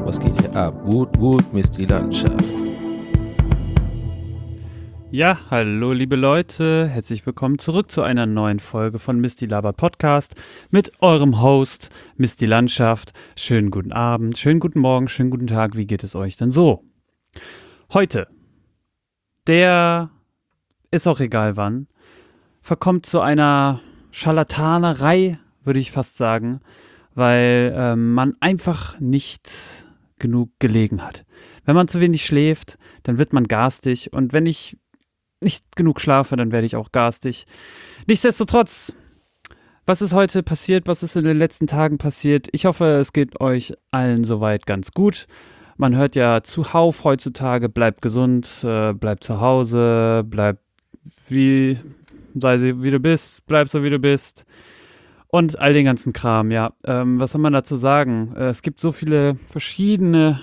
Was geht hier ab? Wut, Mist, die Landschaft. Ja, hallo liebe Leute, herzlich willkommen zurück zu einer neuen Folge von Misty Laber Podcast mit eurem Host Misty Landschaft. Schönen guten Abend, schönen guten Morgen, schönen guten Tag, wie geht es euch denn so? Heute, der ist auch egal wann, verkommt zu einer Scharlatanerei, würde ich fast sagen, weil man einfach nicht genug gelegen hat. Wenn man zu wenig schläft, dann wird man garstig und wenn ich nicht genug schlafe, dann werde ich auch garstig. Nichtsdestotrotz, was ist heute passiert? Was ist in den letzten Tagen passiert? Ich hoffe, es geht euch allen soweit ganz gut. Man hört ja zuhauf heutzutage, bleibt gesund, bleibt zu Hause, sei wie du bist, bleib so wie du bist. Und all den ganzen Kram, ja. Was soll man dazu sagen? Es gibt so viele verschiedene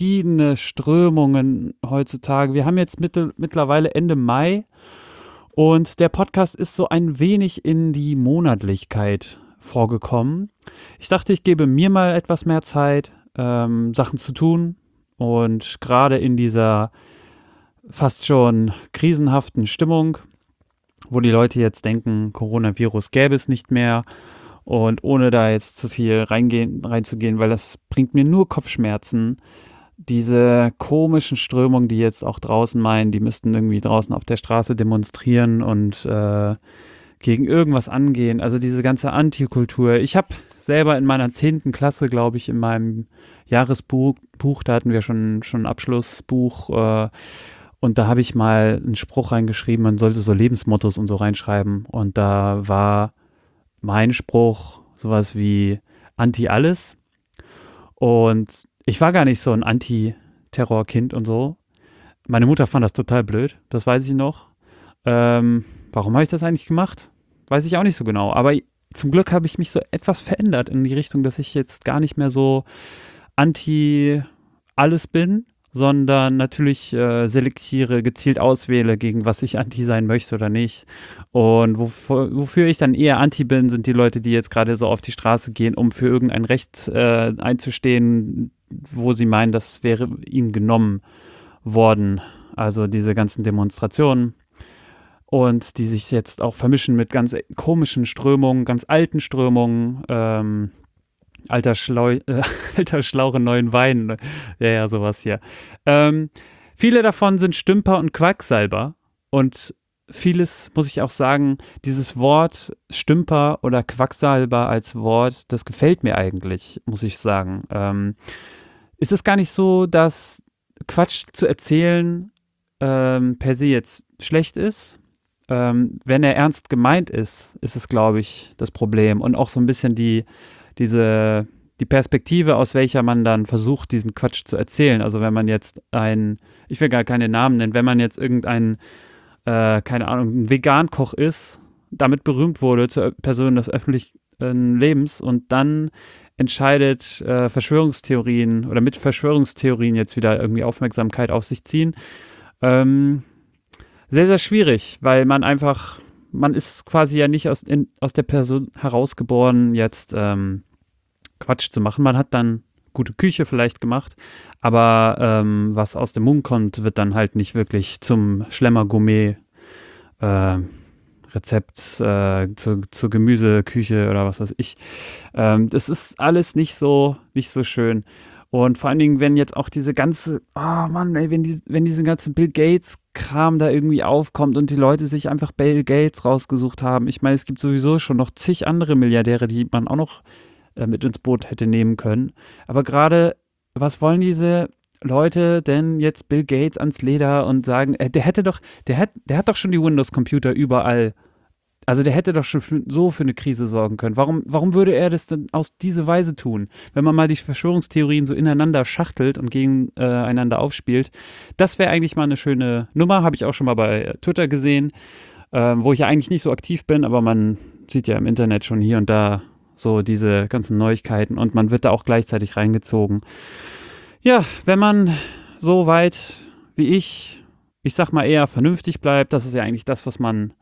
Strömungen heutzutage. Wir haben jetzt mittlerweile Ende Mai und der Podcast ist so ein wenig in die Monatlichkeit vorgekommen. Ich dachte, ich gebe mir mal etwas mehr Zeit, Sachen zu tun und gerade in dieser fast schon krisenhaften Stimmung, wo die Leute jetzt denken, Coronavirus gäbe es nicht mehr. Und ohne da jetzt zu viel reinzugehen, weil das bringt mir nur Kopfschmerzen. Diese komischen Strömungen, die jetzt auch draußen meinen, die müssten irgendwie draußen auf der Straße demonstrieren und gegen irgendwas angehen. Also diese ganze Antikultur. Ich habe selber in meiner 10. Klasse, glaube ich, in meinem Jahresbuch, da hatten wir schon ein Abschlussbuch, und da habe ich mal einen Spruch reingeschrieben, man sollte so Lebensmottos und so reinschreiben. Und da war mein Spruch sowas wie Anti-Alles. Und ich war gar nicht so ein Anti-Terror-Kind und so. Meine Mutter fand das total blöd, das weiß ich noch. Warum habe ich das eigentlich gemacht? Weiß ich auch nicht so genau. Aber zum Glück habe ich mich so etwas verändert in die Richtung, dass ich jetzt gar nicht mehr so Anti-Alles bin, sondern natürlich selektiere, gezielt auswähle, gegen was ich anti sein möchte oder nicht. Und wofür ich dann eher anti bin, sind die Leute, die jetzt gerade so auf die Straße gehen, um für irgendein Recht einzustehen, wo sie meinen, das wäre ihnen genommen worden. Also diese ganzen Demonstrationen. Und die sich jetzt auch vermischen mit ganz komischen Strömungen, ganz alten Strömungen, alter Schlauche neuen Wein. Ja, sowas hier. Viele davon sind Stümper und Quacksalber. Und vieles, muss ich auch sagen, dieses Wort Stümper oder Quacksalber als Wort, das gefällt mir eigentlich, muss ich sagen. Ist es gar nicht so, dass Quatsch zu erzählen per se jetzt schlecht ist? Wenn er ernst gemeint ist es, glaube ich, das Problem. Und auch so ein bisschen die Perspektive, aus welcher man dann versucht, diesen Quatsch zu erzählen. Also wenn man jetzt ich will gar keine Namen nennen, wenn man jetzt irgendein, keine Ahnung, ein Vegan-Koch ist, damit berühmt wurde zur Person des öffentlichen Lebens und dann entscheidet, Verschwörungstheorien oder mit Verschwörungstheorien jetzt wieder irgendwie Aufmerksamkeit auf sich ziehen, sehr, sehr schwierig, weil man ist quasi ja nicht aus der Person herausgeboren, jetzt Quatsch zu machen. Man hat dann gute Küche vielleicht gemacht, aber was aus dem Mund kommt, wird dann halt nicht wirklich zum Schlemmer-Gourmet Rezept zur Gemüseküche oder was weiß ich. Das ist alles nicht so schön. Und vor allen Dingen, wenn jetzt auch diese ganze, oh Mann, ey, wenn diese ganze Bill Gates-Kram da irgendwie aufkommt und die Leute sich einfach Bill Gates rausgesucht haben. Ich meine, es gibt sowieso schon noch zig andere Milliardäre, die man auch noch mit ins Boot hätte nehmen können. Aber gerade, was wollen diese Leute denn jetzt Bill Gates ans Leder und sagen, der hat doch schon die Windows-Computer überall. Also der hätte doch schon für eine Krise sorgen können. Warum würde er das denn aus dieser Weise tun? Wenn man mal die Verschwörungstheorien so ineinander schachtelt und gegeneinander aufspielt, das wäre eigentlich mal eine schöne Nummer. Habe ich auch schon mal bei Twitter gesehen, wo ich ja eigentlich nicht so aktiv bin, aber man sieht ja im Internet schon hier und da so diese ganzen Neuigkeiten und man wird da auch gleichzeitig reingezogen. Ja, wenn man so weit wie ich sag mal eher vernünftig bleibt, das ist ja eigentlich das, was man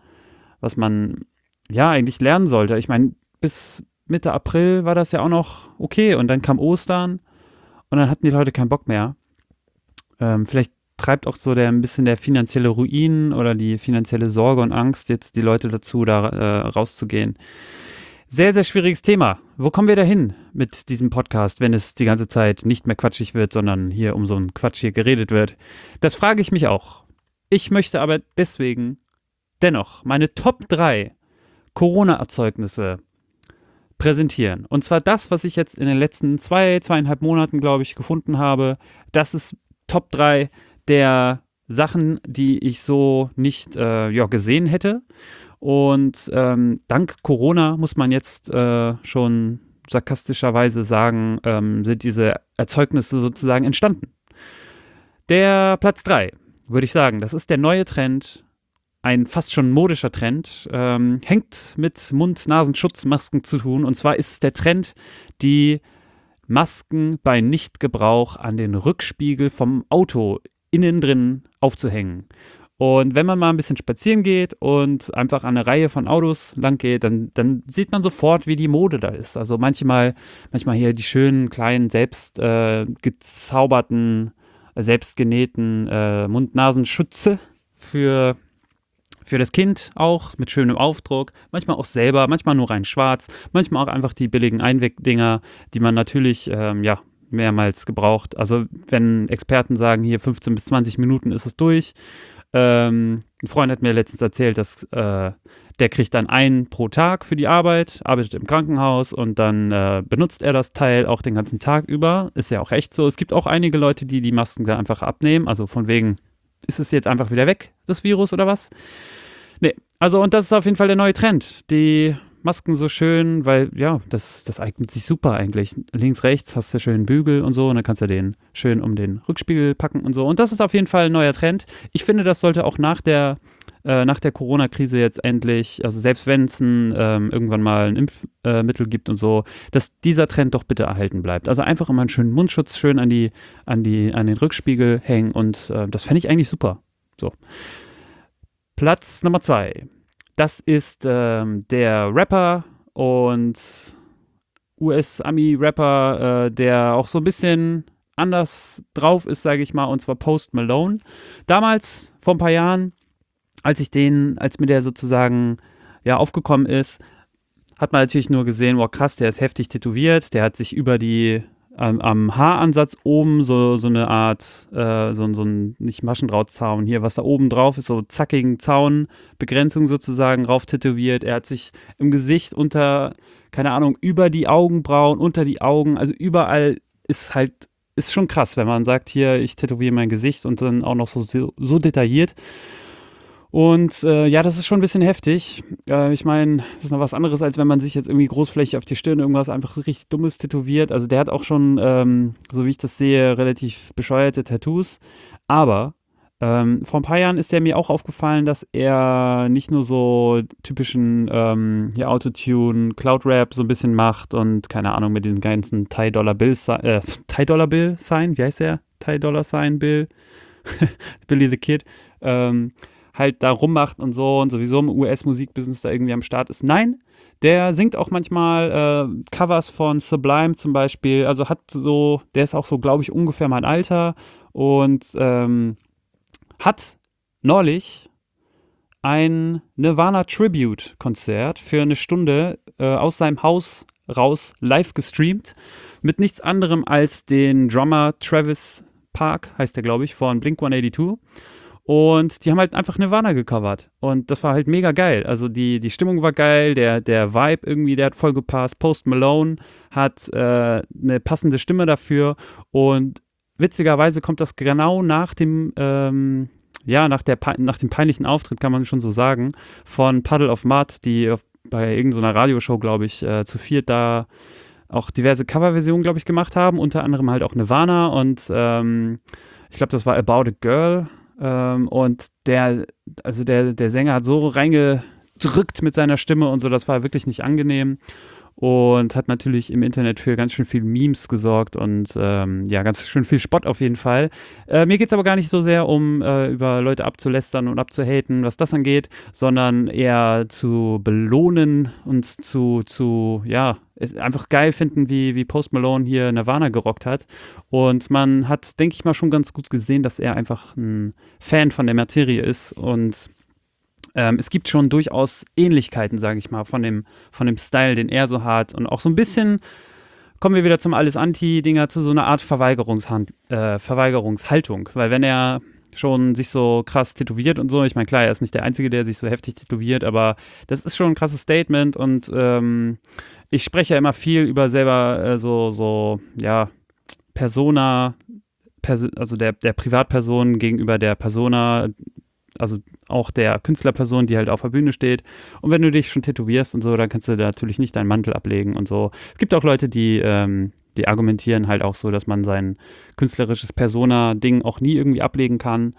ja eigentlich lernen sollte. Ich meine, bis Mitte April war das ja auch noch okay und dann kam Ostern und dann hatten die Leute keinen Bock mehr. Vielleicht treibt auch so ein bisschen der finanzielle Ruin oder die finanzielle Sorge und Angst jetzt die Leute dazu, da rauszugehen. Sehr, sehr schwieriges Thema. Wo kommen wir da hin mit diesem Podcast, wenn es die ganze Zeit nicht mehr quatschig wird, sondern hier um so einen Quatsch hier geredet wird? Das frage ich mich auch. Ich möchte aber deswegen dennoch meine Top 3 Corona-Erzeugnisse präsentieren. Und zwar das, was ich jetzt in den letzten 2,5 Monaten, glaube ich, gefunden habe. Das ist Top 3 der Sachen, die ich so nicht gesehen hätte. Und dank Corona muss man jetzt schon sarkastischerweise sagen, sind diese Erzeugnisse sozusagen entstanden. Der Platz 3, würde ich sagen, das ist der neue Trend, ein fast schon modischer Trend, hängt mit Mund-Nasen-Schutzmasken zu tun. Und zwar ist es der Trend, die Masken bei Nichtgebrauch an den Rückspiegel vom Auto innen drin aufzuhängen. Und wenn man mal ein bisschen spazieren geht und einfach an eine Reihe von Autos lang geht, dann sieht man sofort, wie die Mode da ist. Also manchmal hier die schönen, kleinen, selbst gezauberten, selbstgenähten Mund-Nasen-Schütze für das Kind auch, mit schönem Aufdruck. Manchmal auch selber, manchmal nur rein schwarz, manchmal auch einfach die billigen Einwegdinger, die man natürlich, mehrmals gebraucht. Also wenn Experten sagen, hier 15 bis 20 Minuten ist es durch. Ein Freund hat mir letztens erzählt, dass der kriegt dann einen pro Tag für die Arbeit, arbeitet im Krankenhaus und dann benutzt er das Teil auch den ganzen Tag über. Ist ja auch echt so. Es gibt auch einige Leute, die die Masken da einfach abnehmen. Also von wegen, ist es jetzt einfach wieder weg, das Virus oder was? Nee, also und das ist auf jeden Fall der neue Trend. Die Masken so schön, weil ja, das eignet sich super eigentlich. Links, rechts hast du schön Bügel und so und dann kannst du den schön um den Rückspiegel packen und so. Und das ist auf jeden Fall ein neuer Trend. Ich finde, das sollte auch nach der Corona-Krise jetzt endlich, also selbst wenn es irgendwann mal ein Impfmittel gibt und so, dass dieser Trend doch bitte erhalten bleibt. Also einfach immer einen schönen Mundschutz schön an den Rückspiegel hängen und das fände ich eigentlich super. So. Platz Nummer 2. Das ist der Rapper und US-Ami-Rapper, der auch so ein bisschen anders drauf ist, sage ich mal, und zwar Post Malone. Damals, vor ein paar Jahren, als mir der sozusagen aufgekommen ist, hat man natürlich nur gesehen, wow krass, der ist heftig tätowiert, der hat sich über am Haaransatz oben so eine Art, so ein, nicht Maschendrahtzaun hier, was da oben drauf ist, so zackigen Zaunbegrenzung sozusagen rauf tätowiert. Er hat sich im Gesicht keine Ahnung, über die Augenbrauen, unter die Augen, also überall ist schon krass, wenn man sagt, hier, ich tätowiere mein Gesicht und dann auch noch so detailliert. Und das ist schon ein bisschen heftig. Ich meine, das ist noch was anderes, als wenn man sich jetzt irgendwie großflächig auf die Stirn irgendwas einfach so richtig Dummes tätowiert. Also der hat auch schon, so wie ich das sehe, relativ bescheuerte Tattoos. Aber vor ein paar Jahren ist mir auch aufgefallen, dass er nicht nur so typischen Autotune, Cloud-Rap so ein bisschen macht und keine Ahnung, mit diesen ganzen Thai-Dollar-Bill-Sign, wie heißt der? Thai-Dollar-Sign Bill? Billy the Kid. Halt da rummacht und so und sowieso im US-Musikbusiness da irgendwie am Start ist. Nein, der singt auch manchmal Covers von Sublime zum Beispiel. Also der ist auch so, glaube ich, ungefähr mein Alter und hat neulich ein Nirvana-Tribute-Konzert für eine Stunde aus seinem Haus raus live gestreamt mit nichts anderem als den Drummer Travis Park, heißt der, glaube ich, von Blink-182. Und die haben halt einfach Nirvana gecovert. Und das war halt mega geil. Also die Stimmung war geil, der Vibe irgendwie, der hat voll gepasst. Post Malone hat eine passende Stimme dafür. Und witzigerweise kommt das genau nach dem nach dem peinlichen Auftritt, kann man schon so sagen, von Puddle of Mudd, die bei irgendeiner Radioshow, glaube ich, zu viert da auch diverse Coverversionen, glaube ich, gemacht haben. Unter anderem halt auch Nirvana und ich glaube, das war About a Girl. Und der Sänger hat so reingedrückt mit seiner Stimme und so, das war wirklich nicht angenehm. und hat natürlich im Internet für ganz schön viel Memes gesorgt und ja, ganz schön viel Spott auf jeden Fall. Mir geht es aber gar nicht so sehr um über Leute abzulästern und abzuhaten, was das angeht, sondern eher zu belohnen und ja, es einfach geil finden, wie Post Malone hier Nirvana gerockt hat. Und man hat, denke ich mal, schon ganz gut gesehen, dass er einfach ein Fan von der Materie ist und es gibt schon durchaus Ähnlichkeiten, sage ich mal, von dem Style, den er so hat. Und auch so ein bisschen kommen wir wieder zum Alles-Anti-Dinger zu so einer Art Verweigerungshaltung. Weil wenn er schon sich so krass tätowiert und so, ich meine, klar, er ist nicht der Einzige, der sich so heftig tätowiert, aber das ist schon ein krasses Statement. Und ich spreche ja immer viel über selber ja, Persona, also der Privatperson gegenüber der Persona, also auch der Künstlerperson, die halt auf der Bühne steht. Und wenn du dich schon tätowierst und so, dann kannst du da natürlich nicht deinen Mantel ablegen und so. Es gibt auch Leute, die argumentieren halt auch so, dass man sein künstlerisches Persona-Ding auch nie irgendwie ablegen kann.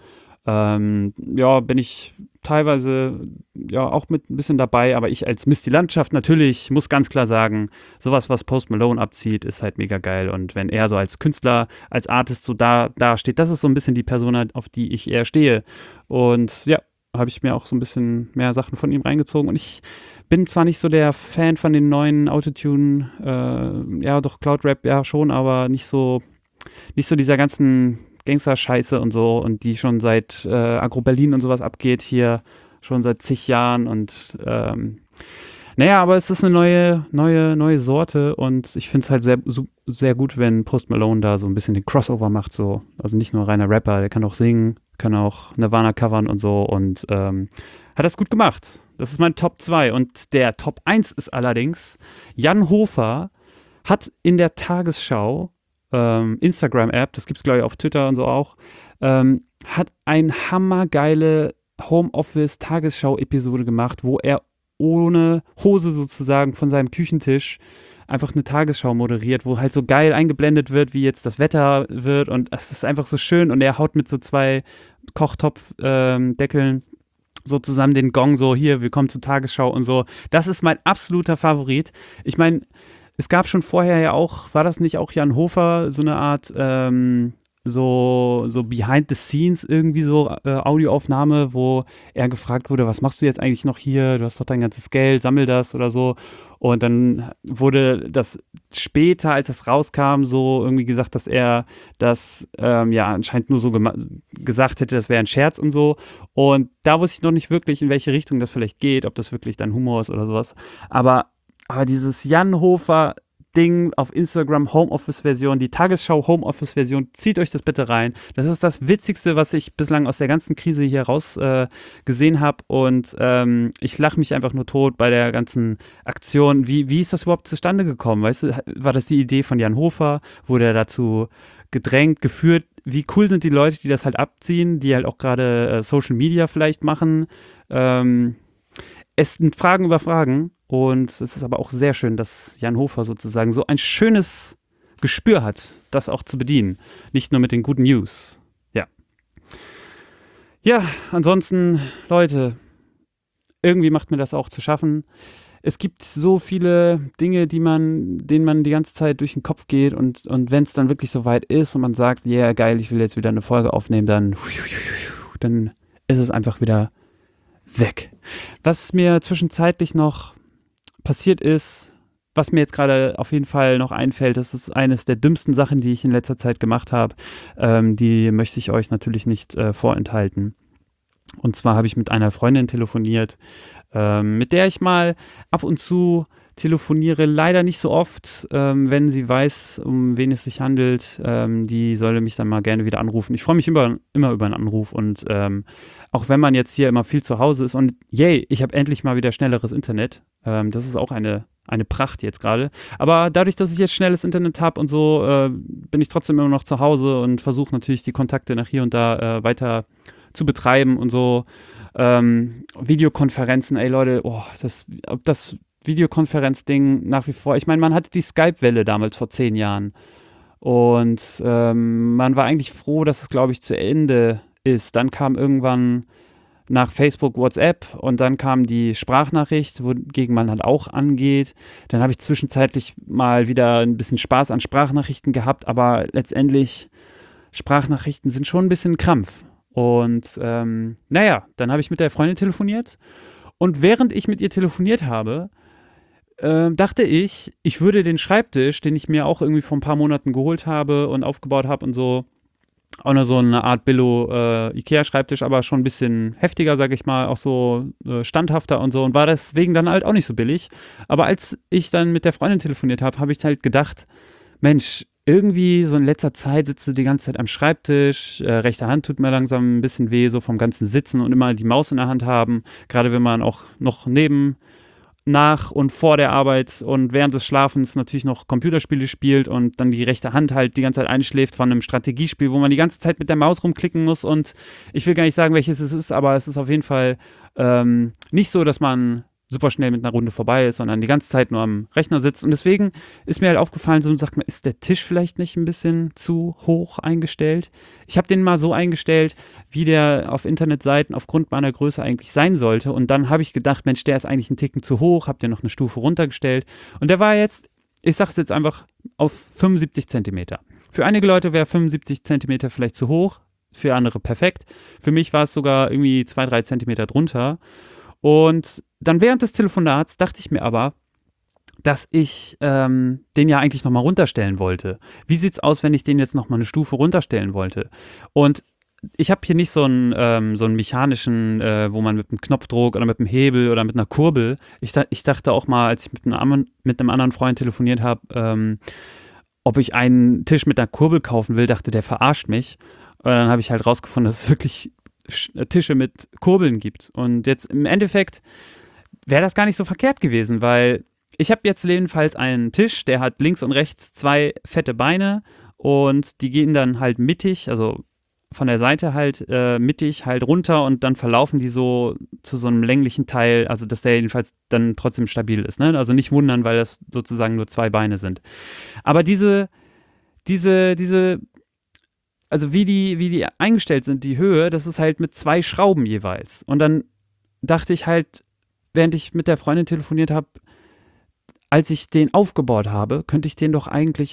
Ja, bin ich teilweise ja auch mit ein bisschen dabei, aber ich als Miss die Landschaft natürlich muss ganz klar sagen, sowas, was Post Malone abzieht, ist halt mega geil. Und wenn er so als Künstler, als Artist so da steht, das ist so ein bisschen die Persona, auf die ich eher stehe. Und ja, habe ich mir auch so ein bisschen mehr Sachen von ihm reingezogen. Und ich bin zwar nicht so der Fan von den neuen Autotune, ja doch Cloud-Rap ja schon, aber nicht so dieser ganzen Gangster-Scheiße und so und die schon seit Agro-Berlin und sowas abgeht hier schon seit zig Jahren und naja, aber es ist eine neue Sorte und ich finde es halt sehr gut, wenn Post Malone da so ein bisschen den Crossover macht, so. Also nicht nur reiner Rapper, der kann auch singen, kann auch Nirvana covern und so und hat das gut gemacht. Das ist mein Top 2 und der Top 1 ist allerdings, Jan Hofer hat in der Tagesschau Instagram-App, das gibt es glaube ich auf Twitter und so auch, hat eine hammergeile Homeoffice-Tagesschau-Episode gemacht, wo er ohne Hose sozusagen von seinem Küchentisch einfach eine Tagesschau moderiert, wo halt so geil eingeblendet wird, wie jetzt das Wetter wird und es ist einfach so schön und er haut mit so 2 Kochtopfdeckeln so zusammen den Gong so, hier, willkommen zur Tagesschau und so. Das ist mein absoluter Favorit. Ich meine, es gab schon vorher ja auch, war das nicht auch Jan Hofer, so eine Art so behind the scenes irgendwie so Audioaufnahme, wo er gefragt wurde, was machst du jetzt eigentlich noch hier? Du hast doch dein ganzes Geld, sammel das oder so. Und dann wurde das später, als das rauskam, so irgendwie gesagt, dass er das ja anscheinend nur so gesagt hätte, das wäre ein Scherz und so. Und da wusste ich noch nicht wirklich, in welche Richtung das vielleicht geht, ob das wirklich dann Humor ist oder sowas. Aber dieses Jan Hofer Ding auf Instagram, Homeoffice-Version, die Tagesschau Homeoffice-Version, zieht euch das bitte rein. Das ist das Witzigste, was ich bislang aus der ganzen Krise hier raus gesehen habe und ich lache mich einfach nur tot bei der ganzen Aktion. Wie ist das überhaupt zustande gekommen? Weißt du, war das die Idee von Jan Hofer? Wurde er dazu gedrängt, geführt? Wie cool sind die Leute, die das halt abziehen, die halt auch gerade Social Media vielleicht machen? Es sind Fragen über Fragen und es ist aber auch sehr schön, dass Jan Hofer sozusagen so ein schönes Gespür hat, das auch zu bedienen. Nicht nur mit den guten News. Ja. Ja, ansonsten, Leute, irgendwie macht mir das auch zu schaffen. Es gibt so viele Dinge, denen man die ganze Zeit durch den Kopf geht und wenn es dann wirklich so weit ist und man sagt, ja, yeah, geil, ich will jetzt wieder eine Folge aufnehmen, dann ist es einfach wieder weg. Was mir zwischenzeitlich noch passiert ist, was mir jetzt gerade auf jeden Fall noch einfällt, das ist eines der dümmsten Sachen, die ich in letzter Zeit gemacht habe. Die möchte ich euch natürlich nicht vorenthalten. Und zwar habe ich mit einer Freundin telefoniert, mit der ich mal ab und zu telefoniere, leider nicht so oft, wenn sie weiß, um wen es sich handelt, die solle mich dann mal gerne wieder anrufen. Ich freue mich immer über einen Anruf und auch wenn man jetzt hier immer viel zu Hause ist und yay, ich habe endlich mal wieder schnelleres Internet, das ist auch eine Pracht jetzt gerade, aber dadurch, dass ich jetzt schnelles Internet habe und so, bin ich trotzdem immer noch zu Hause und versuche natürlich die Kontakte nach hier und da weiter zu betreiben und so. Videokonferenzen, ey Leute, ob das Videokonferenzding nach wie vor, ich meine, man hatte die Skype-Welle damals vor 10 Jahren und man war eigentlich froh, dass es, glaube ich, zu Ende ist. Dann kam irgendwann nach Facebook, WhatsApp und dann kam die Sprachnachricht, wogegen man halt auch angeht. Dann habe ich zwischenzeitlich mal wieder ein bisschen Spaß an Sprachnachrichten gehabt, aber letztendlich Sprachnachrichten sind schon ein bisschen Krampf. Und dann habe ich mit der Freundin telefoniert und während ich mit ihr telefoniert habe, dachte ich, ich würde den Schreibtisch, den ich mir auch irgendwie vor ein paar Monaten geholt habe und aufgebaut habe und so, auch nur so eine Art Billo-Ikea-Schreibtisch, aber schon ein bisschen heftiger, sag ich mal, auch so standhafter und so und war deswegen dann halt auch nicht so billig. Aber als ich dann mit der Freundin telefoniert habe, habe ich halt gedacht, Mensch, irgendwie so in letzter Zeit sitzt du die ganze Zeit am Schreibtisch, rechte Hand tut mir langsam ein bisschen weh, so vom ganzen Sitzen und immer die Maus in der Hand haben, gerade wenn man auch noch nach und vor der Arbeit und während des Schlafens natürlich noch Computerspiele spielt und dann die rechte Hand halt die ganze Zeit einschläft von einem Strategiespiel, wo man die ganze Zeit mit der Maus rumklicken muss und ich will gar nicht sagen, welches es ist, aber es ist auf jeden Fall nicht so, dass man super schnell mit einer Runde vorbei ist, sondern die ganze Zeit nur am Rechner sitzt und deswegen ist mir halt aufgefallen, so sagt man, ist der Tisch vielleicht nicht ein bisschen zu hoch eingestellt? Ich habe den mal so eingestellt, wie der auf Internetseiten aufgrund meiner Größe eigentlich sein sollte und dann habe ich gedacht, Mensch, der ist eigentlich einen Ticken zu hoch, habe den noch eine Stufe runtergestellt und der war jetzt, ich sage es jetzt einfach, auf 75 Zentimeter. Für einige Leute wäre 75 Zentimeter vielleicht zu hoch, für andere perfekt. Für mich war es sogar irgendwie 2-3 Zentimeter drunter. Und dann während des Telefonats dachte ich mir aber, dass ich den ja eigentlich nochmal runterstellen wollte. Wie sieht's aus, wenn ich den jetzt nochmal eine Stufe runterstellen wollte? Und ich habe hier nicht so einen mechanischen, wo man mit einem Knopfdruck oder mit einem Hebel oder mit einer Kurbel, ich dachte auch mal, als ich mit einem anderen Freund telefoniert habe, ob ich einen Tisch mit einer Kurbel kaufen will, dachte, der verarscht mich. Und dann habe ich halt rausgefunden, dass es wirklich Tische mit Kurbeln gibt. Und jetzt im Endeffekt wäre das gar nicht so verkehrt gewesen, weil ich habe jetzt jedenfalls einen Tisch, der hat links und rechts 2 fette Beine und die gehen dann halt mittig, also von der Seite halt mittig halt runter und dann verlaufen die so zu so einem länglichen Teil, also dass der jedenfalls dann trotzdem stabil ist. Ne? Also nicht wundern, weil das sozusagen nur 2 Beine sind. Aber diese also wie die eingestellt sind, die Höhe, das ist halt mit 2 Schrauben jeweils. Und dann dachte ich halt, während ich mit der Freundin telefoniert habe, als ich den aufgebaut habe, konnte ich den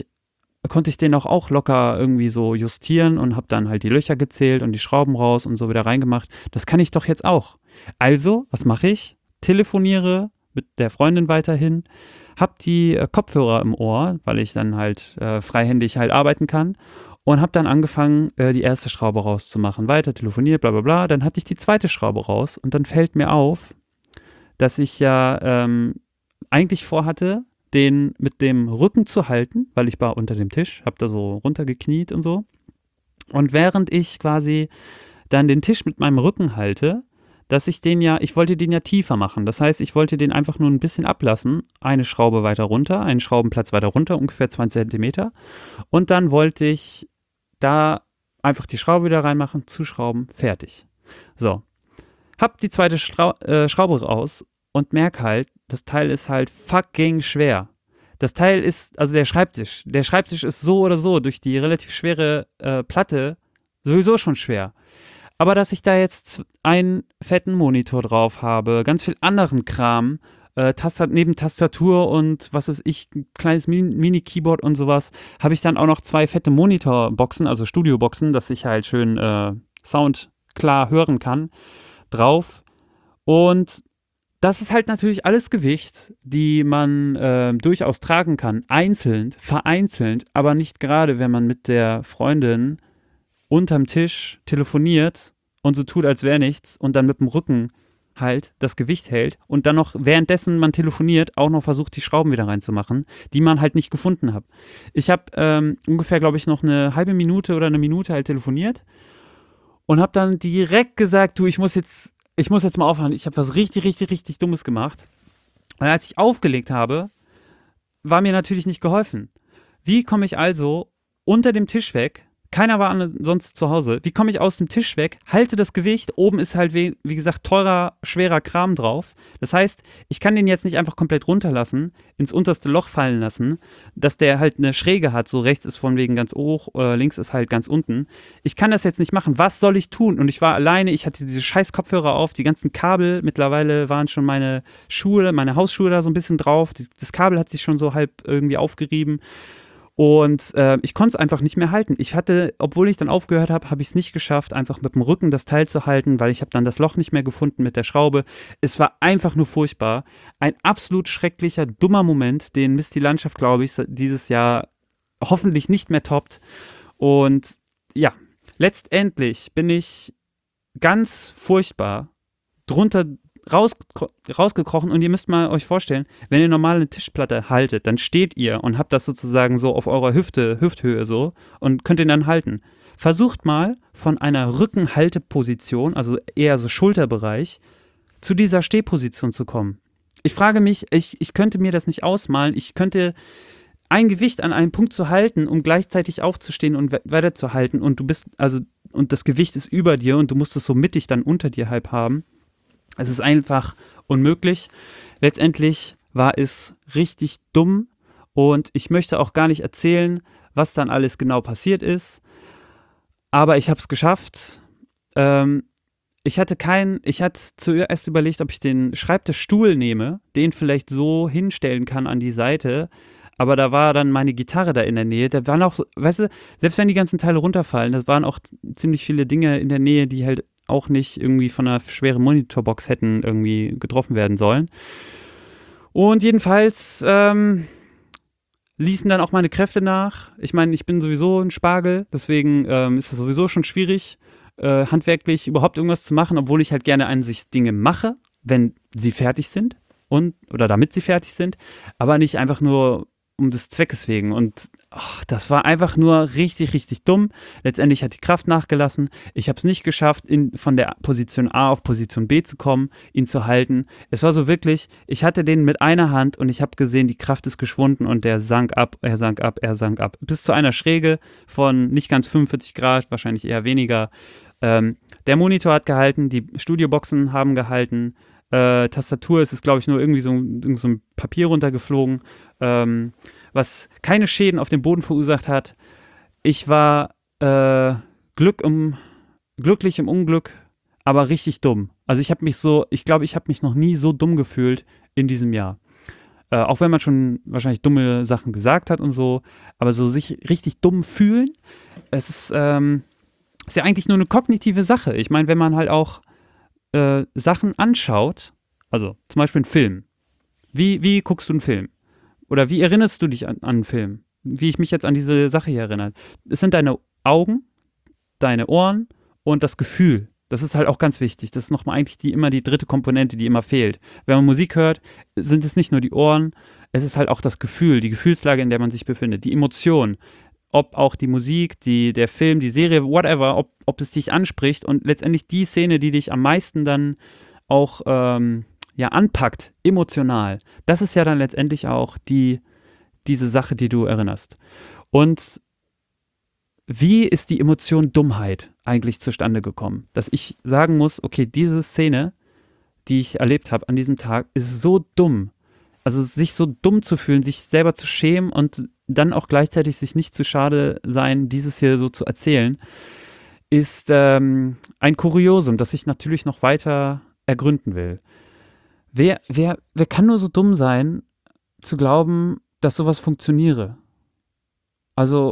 doch auch locker irgendwie so justieren und habe dann halt die Löcher gezählt und die Schrauben raus und so wieder reingemacht. Das kann ich doch jetzt auch. Also, was mache ich? Telefoniere mit der Freundin weiterhin, habe die Kopfhörer im Ohr, weil ich dann halt freihändig halt arbeiten kann. Und habe dann angefangen, die erste Schraube rauszumachen. Weiter telefoniert, bla bla bla. Dann hatte ich die zweite Schraube raus. Und dann fällt mir auf, dass ich ja eigentlich vorhatte, den mit dem Rücken zu halten, weil ich war unter dem Tisch, habe da so runtergekniet und so. Und während ich quasi dann den Tisch mit meinem Rücken halte, ich wollte den ja tiefer machen. Das heißt, ich wollte den einfach nur ein bisschen ablassen. Eine Schraube weiter runter, einen Schraubenplatz weiter runter, ungefähr 20 Zentimeter. Und dann wollte ich da einfach die Schraube wieder reinmachen, zuschrauben, fertig. So. Hab die zweite Schraube raus und merke halt, das Teil ist halt fucking schwer. Das Teil ist, also der Schreibtisch ist so oder so durch die relativ schwere Platte sowieso schon schwer. Aber dass ich da jetzt einen fetten Monitor drauf habe, ganz viel anderen Kram, neben Tastatur und was weiß ich, ein kleines Mini-Keyboard und sowas, habe ich dann auch noch 2 fette Monitorboxen, also Studioboxen, dass ich halt schön Sound klar hören kann, drauf. Und das ist halt natürlich alles Gewicht, die man durchaus tragen kann, einzeln, vereinzelt, aber nicht gerade, wenn man mit der Freundin unterm Tisch telefoniert und so tut, als wäre nichts und dann mit dem Rücken halt das Gewicht hält und dann noch währenddessen man telefoniert auch noch versucht, die Schrauben wieder reinzumachen, die man halt nicht gefunden hat. Ich habe ungefähr, glaube ich, noch eine halbe Minute oder eine Minute halt telefoniert und habe dann direkt gesagt, du, ich muss jetzt mal aufhören, ich habe was richtig, richtig, richtig Dummes gemacht. Und als ich aufgelegt habe, war mir natürlich nicht geholfen. Wie komme ich also unter dem Tisch weg, Keiner war sonst zu Hause. Wie komme ich aus dem Tisch weg? Halte das Gewicht. Oben ist halt, wie gesagt, teurer, schwerer Kram drauf. Das heißt, ich kann den jetzt nicht einfach komplett runterlassen, ins unterste Loch fallen lassen, dass der halt eine Schräge hat. So rechts ist von wegen ganz hoch, links ist halt ganz unten. Ich kann das jetzt nicht machen. Was soll ich tun? Und ich war alleine. Ich hatte diese scheiß Kopfhörer auf, die ganzen Kabel. Mittlerweile waren schon meine Schuhe, meine Hausschuhe da so ein bisschen drauf. Das Kabel hat sich schon so halb irgendwie aufgerieben. Und ich konnte es einfach nicht mehr halten. Ich hatte, obwohl ich dann aufgehört habe, habe ich es nicht geschafft, einfach mit dem Rücken das Teil zu halten, weil ich habe dann das Loch nicht mehr gefunden mit der Schraube. Es war einfach nur furchtbar. Ein absolut schrecklicher, dummer Moment, den Mist die Landschaft, glaube ich, dieses Jahr hoffentlich nicht mehr toppt. Und ja, letztendlich bin ich ganz furchtbar drunter rausgekrochen und ihr müsst mal euch vorstellen, wenn ihr normal eine Tischplatte haltet, dann steht ihr und habt das sozusagen so auf eurer Hüfthöhe so und könnt ihn dann halten. Versucht mal von einer Rückenhalteposition, also eher so Schulterbereich, zu dieser Stehposition zu kommen. Ich frage mich, ich könnte mir das nicht ausmalen, ich könnte ein Gewicht an einem Punkt zu halten, um gleichzeitig aufzustehen und weiterzuhalten und und das Gewicht ist über dir und du musst es so mittig dann unter dir halb haben. Es ist einfach unmöglich. Letztendlich war es richtig dumm und ich möchte auch gar nicht erzählen, was dann alles genau passiert ist. Aber ich habe es geschafft. Ich hatte zuerst überlegt, ob ich den Schreibtischstuhl nehme, den vielleicht so hinstellen kann an die Seite. Aber da war dann meine Gitarre da in der Nähe. Da waren auch, weißt du, selbst wenn die ganzen Teile runterfallen, das waren auch ziemlich viele Dinge in der Nähe, die halt auch nicht irgendwie von einer schweren Monitorbox hätten irgendwie getroffen werden sollen. Und jedenfalls ließen dann auch meine Kräfte nach. Ich meine, ich bin sowieso ein Spargel, deswegen ist das sowieso schon schwierig, handwerklich überhaupt irgendwas zu machen, obwohl ich halt gerne an sich Dinge mache, wenn sie fertig sind oder damit sie fertig sind, aber nicht einfach nur um des Zweckes wegen. Und das war einfach nur richtig, richtig dumm. Letztendlich hat die Kraft nachgelassen. Ich habe es nicht geschafft, von der Position A auf Position B zu kommen, ihn zu halten. Es war so wirklich, ich hatte den mit einer Hand und ich habe gesehen, die Kraft ist geschwunden und der sank ab, er sank ab, er sank ab. Bis zu einer Schräge von nicht ganz 45 Grad, wahrscheinlich eher weniger. Der Monitor hat gehalten, die Studioboxen haben gehalten. Tastatur ist es, glaube ich, nur irgendwie so ein Papier runtergeflogen, was keine Schäden auf dem Boden verursacht hat. Ich war glücklich im Unglück, aber richtig dumm. Also ich glaube, ich habe mich noch nie so dumm gefühlt in diesem Jahr. Auch wenn man schon wahrscheinlich dumme Sachen gesagt hat und so, aber so sich richtig dumm fühlen, ist ja eigentlich nur eine kognitive Sache. Ich meine, wenn man halt auch Sachen anschaut, also zum Beispiel einen Film. Wie guckst du einen Film? Oder wie erinnerst du dich an einen Film? Wie ich mich jetzt an diese Sache hier erinnere. Es sind deine Augen, deine Ohren und das Gefühl. Das ist halt auch ganz wichtig. Das ist nochmal eigentlich immer die dritte Komponente, die immer fehlt. Wenn man Musik hört, sind es nicht nur die Ohren, es ist halt auch das Gefühl, die Gefühlslage, in der man sich befindet, die Emotion. Ob auch die Musik, der Film, die Serie, whatever, ob es dich anspricht und letztendlich die Szene, die dich am meisten dann auch anpackt, emotional, das ist ja dann letztendlich auch diese Sache, die du erinnerst. Und wie ist die Emotion Dummheit eigentlich zustande gekommen? Dass ich sagen muss, okay, diese Szene, die ich erlebt habe an diesem Tag, ist so dumm. Also sich so dumm zu fühlen, sich selber zu schämen und dann auch gleichzeitig sich nicht zu schade sein, dieses hier so zu erzählen, ist ein Kuriosum, das ich natürlich noch weiter ergründen will. Wer kann nur so dumm sein, zu glauben, dass sowas funktioniere? Also,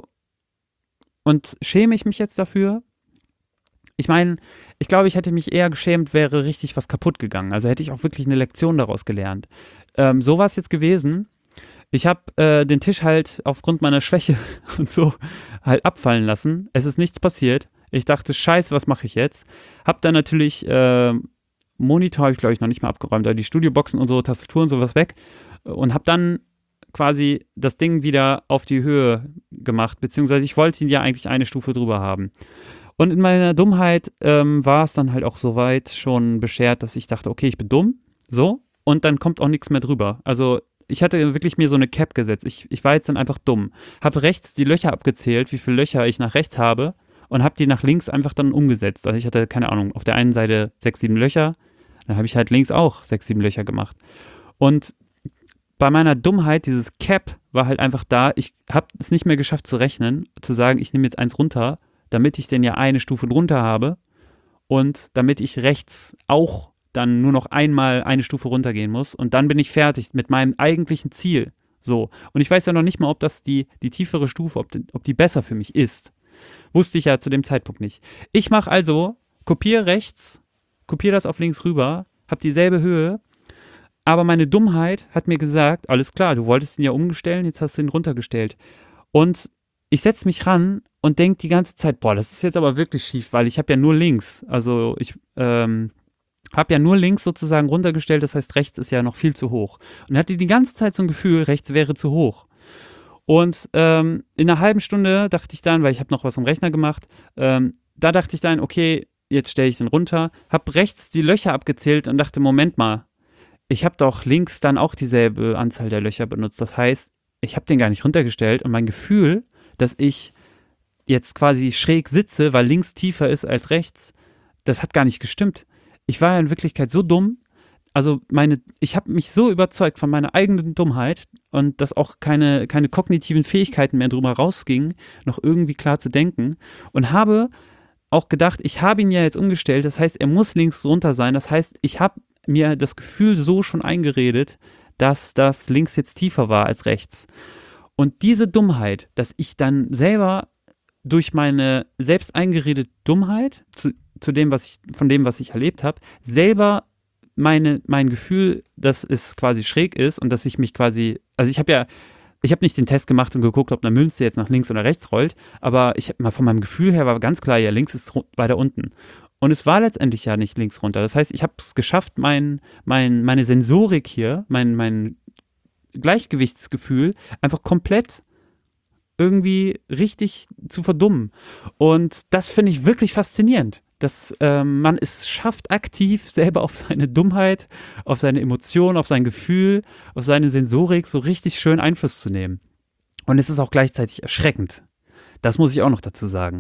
und schäme ich mich jetzt dafür? Ich meine, ich glaube, ich hätte mich eher geschämt, wäre richtig was kaputt gegangen. Also hätte ich auch wirklich eine Lektion daraus gelernt. So war es jetzt gewesen. Ich habe den Tisch halt aufgrund meiner Schwäche und so halt abfallen lassen. Es ist nichts passiert. Ich dachte, scheiße, was mache ich jetzt? Hab dann natürlich Monitor, habe ich glaube ich noch nicht mal abgeräumt, aber die Studioboxen und so, Tastatur und sowas weg und habe dann quasi das Ding wieder auf die Höhe gemacht, beziehungsweise ich wollte ihn ja eigentlich eine Stufe drüber haben. Und in meiner Dummheit war es dann halt auch soweit schon beschert, dass ich dachte, okay, ich bin dumm, so, und dann kommt auch nichts mehr drüber. Also ich hatte wirklich mir so eine Cap gesetzt. Ich war jetzt dann einfach dumm. Habe rechts die Löcher abgezählt, wie viele Löcher ich nach rechts habe und habe die nach links einfach dann umgesetzt. Also ich hatte, keine Ahnung, auf der einen Seite 6, 7 Löcher, dann habe ich halt links auch 6, 7 Löcher gemacht. Und bei meiner Dummheit, dieses Cap war halt einfach da. Ich habe es nicht mehr geschafft zu rechnen, zu sagen, ich nehme jetzt eins runter, damit ich denn ja eine Stufe drunter habe und damit ich rechts auch dann nur noch einmal eine Stufe runtergehen muss und dann bin ich fertig mit meinem eigentlichen Ziel. So. Und ich weiß ja noch nicht mal, ob das die tiefere Stufe, ob die besser für mich ist. Wusste ich ja zu dem Zeitpunkt nicht. Ich mache also, kopiere rechts, kopiere das auf links rüber, habe dieselbe Höhe, aber meine Dummheit hat mir gesagt, alles klar, du wolltest ihn ja umstellen, jetzt hast du ihn runtergestellt. Und ich setze mich ran und denke die ganze Zeit, boah, das ist jetzt aber wirklich schief, weil ich habe ja nur links. Also ich habe ja nur links sozusagen runtergestellt, das heißt, rechts ist ja noch viel zu hoch. Und hatte die ganze Zeit so ein Gefühl, rechts wäre zu hoch. Und in einer halben Stunde dachte ich dann, weil ich habe noch was am Rechner gemacht, da dachte ich dann, okay, jetzt stelle ich den runter, habe rechts die Löcher abgezählt und dachte, Moment mal, ich habe doch links dann auch dieselbe Anzahl der Löcher benutzt. Das heißt, ich habe den gar nicht runtergestellt und mein Gefühl, dass ich jetzt quasi schräg sitze, weil links tiefer ist als rechts, das hat gar nicht gestimmt. Ich war ja in Wirklichkeit so dumm, also ich habe mich so überzeugt von meiner eigenen Dummheit und dass auch keine kognitiven Fähigkeiten mehr drüber rausgingen, noch irgendwie klar zu denken und habe auch gedacht, ich habe ihn ja jetzt umgestellt, das heißt, er muss links runter sein, das heißt, ich habe mir das Gefühl so schon eingeredet, dass das links jetzt tiefer war als rechts. Und diese Dummheit, dass ich dann selber durch meine selbst eingeredete Dummheit von dem, was ich erlebt habe, selber mein Gefühl, dass es quasi schräg ist und dass ich mich quasi, also ich habe nicht den Test gemacht und geguckt, ob eine Münze jetzt nach links oder rechts rollt, aber von meinem Gefühl her war ganz klar, ja, links ist weiter unten. Und es war letztendlich ja nicht links runter. Das heißt, ich habe es geschafft, meine Sensorik hier, mein Gleichgewichtsgefühl einfach komplett irgendwie richtig zu verdummen. Und das finde ich wirklich faszinierend, dass man es schafft, aktiv selber auf seine Dummheit, auf seine Emotionen, auf sein Gefühl, auf seine Sensorik so richtig schön Einfluss zu nehmen. Und es ist auch gleichzeitig erschreckend. Das muss ich auch noch dazu sagen.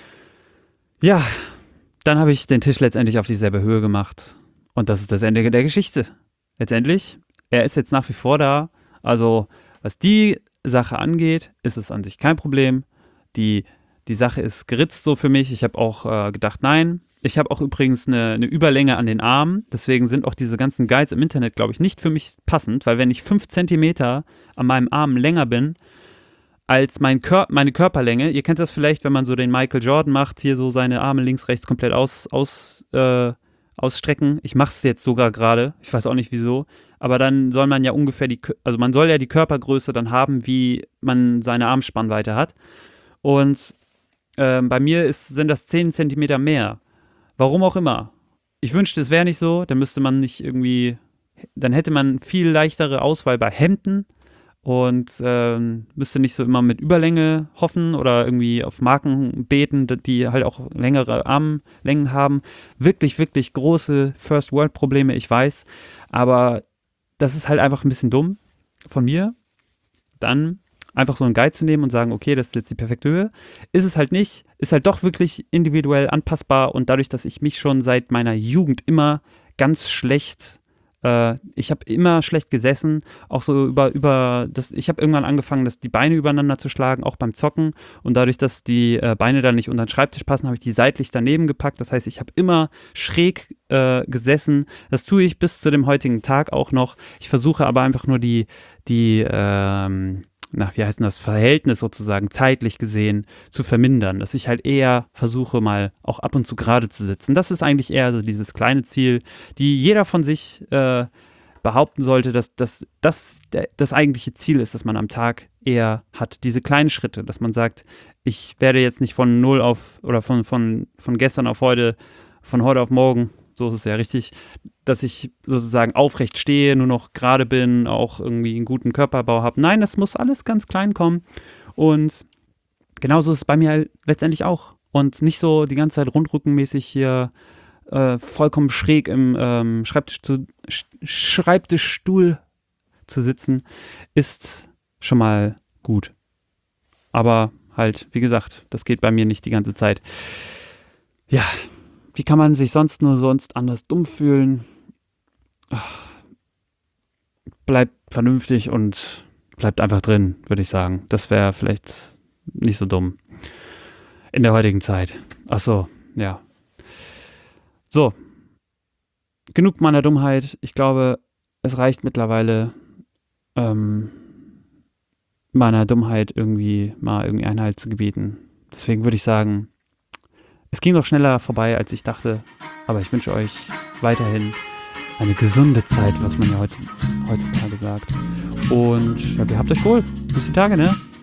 Ja, dann habe ich den Tisch letztendlich auf dieselbe Höhe gemacht. Und das ist das Ende der Geschichte. Letztendlich, er ist jetzt nach wie vor da. Also, was die Sache angeht, ist es an sich kein Problem. Die Sache ist geritzt so für mich. Ich habe auch gedacht, nein. Ich habe auch übrigens eine Überlänge an den Armen. Deswegen sind auch diese ganzen Guides im Internet, glaube ich, nicht für mich passend. Weil wenn ich 5 Zentimeter an meinem Arm länger bin, als meine Körperlänge. Ihr kennt das vielleicht, wenn man so den Michael Jordan macht, hier so seine Arme links, rechts komplett ausstrecken. Ich mache es jetzt sogar gerade, ich weiß auch nicht wieso, aber dann soll man ja ungefähr man soll ja die Körpergröße dann haben, wie man seine Armspannweite hat. Und bei mir sind das 10 Zentimeter mehr. Warum auch immer. Ich wünschte, es wäre nicht so, dann dann hätte man viel leichtere Auswahl bei Hemden. Und müsste nicht so immer mit Überlänge hoffen oder irgendwie auf Marken beten, die halt auch längere Armlängen haben. Wirklich, wirklich große First-World-Probleme, ich weiß. Aber das ist halt einfach ein bisschen dumm von mir. Dann einfach so einen Guide zu nehmen und sagen, okay, das ist jetzt die perfekte Höhe. Ist es halt nicht. Ist halt doch wirklich individuell anpassbar. Und dadurch, dass ich mich schon seit meiner Jugend immer ganz schlecht ich habe immer schlecht gesessen, auch so ich habe irgendwann angefangen, die Beine übereinander zu schlagen, auch beim Zocken und dadurch, dass die Beine dann nicht unter den Schreibtisch passen, habe ich die seitlich daneben gepackt, das heißt, ich habe immer schräg gesessen, das tue ich bis zu dem heutigen Tag auch noch, ich versuche aber einfach nur das Verhältnis sozusagen zeitlich gesehen zu vermindern, dass ich halt eher versuche, mal auch ab und zu gerade zu sitzen. Das ist eigentlich eher so dieses kleine Ziel, die jeder von sich behaupten sollte, dass das eigentliche Ziel ist, dass man am Tag eher hat. Diese kleinen Schritte, dass man sagt, ich werde jetzt nicht von 0 auf oder von gestern auf heute, von heute auf morgen, so ist es ja richtig, dass ich sozusagen aufrecht stehe, nur noch gerade bin, auch irgendwie einen guten Körperbau habe. Nein, das muss alles ganz klein kommen. Und genauso ist es bei mir halt letztendlich auch. Und nicht so die ganze Zeit rundrückenmäßig hier vollkommen schräg im Schreibtischstuhl zu sitzen, ist schon mal gut. Aber halt, wie gesagt, das geht bei mir nicht die ganze Zeit. Ja, wie kann man sich sonst anders dumm fühlen? Bleibt vernünftig und bleibt einfach drin, würde ich sagen. Das wäre vielleicht nicht so dumm. In der heutigen Zeit. Ach so, ja. So. Genug meiner Dummheit. Ich glaube, es reicht mittlerweile, meiner Dummheit irgendwie Einhalt zu gebieten. Deswegen würde ich sagen, es ging doch schneller vorbei, als ich dachte. Aber ich wünsche euch weiterhin eine gesunde Zeit, was man ja heutzutage sagt. Und ja, ihr habt euch wohl. Bis die Tage, ne?